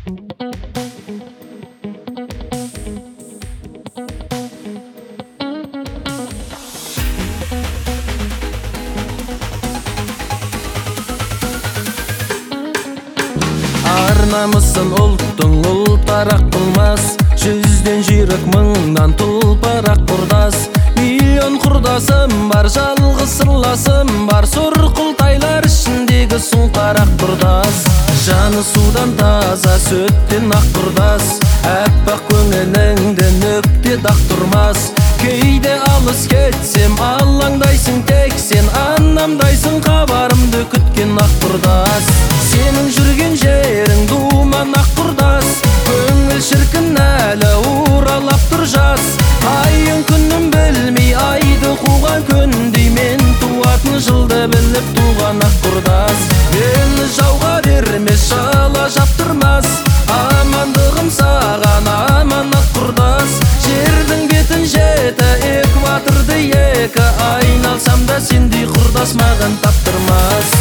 Намысын ұлттың ұлтарақ қылмас, жүзден жүйрік мыңнан тұлпарақ құрдас. Миллион құрдасым бар, жалғыз сырласым бар, сұрқылтайлар ішіндегі сұңқарақ құрдас. Жаны судан таза, сөттен ақ құрдас, әппақ көңіліңді нүкте дақ тұрмас. Кейде алыс кетсем, алаңдайсың тек сен, анамдайсың хабарымды күткен ақ құрдас. Сенің жүрген жерің думан ақ құрдас, көңіл шіркін әлі уралап тұр жас. Айын күнін білмей айды қуған күндей, мен туатын жылды біліп туған ақ құрдас. Мені жауға бермес, жала жаптырмас, амандығым саған аманат құрдас. Жердің бетін жеті, экваторды екі, айналсам да сендей құрдас маған таптырмас.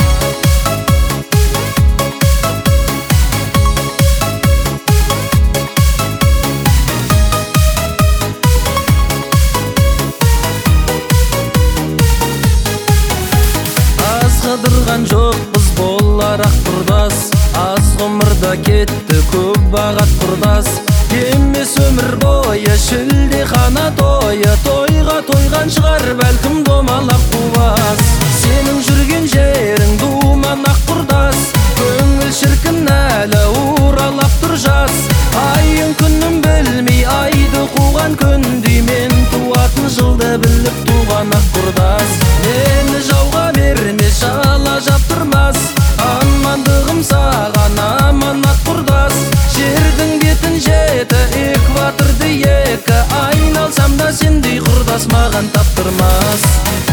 Қыдырған жоқпыз болар ақ құрдас, аз ғұмырда кетті көп бағат құрдас. Емес өмір бойы шілде қана тойы, тойға тойған шығар бәлкім домалап қубас. Сенің жүрген жерің думан ақ құрдас, көңіл шіркін әлі уралап тұр жас. Айын күнін білмей айды қуған күндей, мен туатын жылды біліп туған ақ құрдас. Мені жауға бермес, жала жаптырмас, амандығым саған аманат құрдас. Жердің бетін жеті, экваторды екі, айналсам да сендей құрдас маған таптырмас.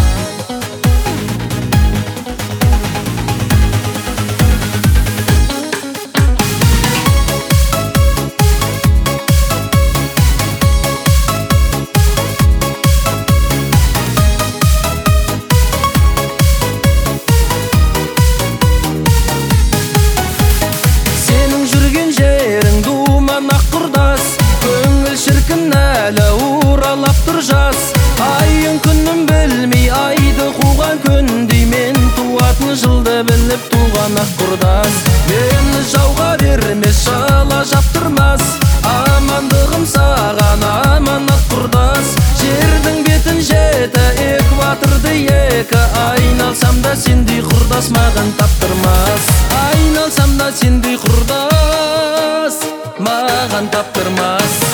Айын күнін білмей айды қуған күндей, мен туатын жылды біліп туған ақ құрдас. Мені жауға бермес, жала жаптырмас, амандығым саған аманат құрдас. Жердің бетін жеті, экваторды екі, айналсам да сендей құрдас маған таптырмас. Айналсам да сендей құрдас маған таптырмас.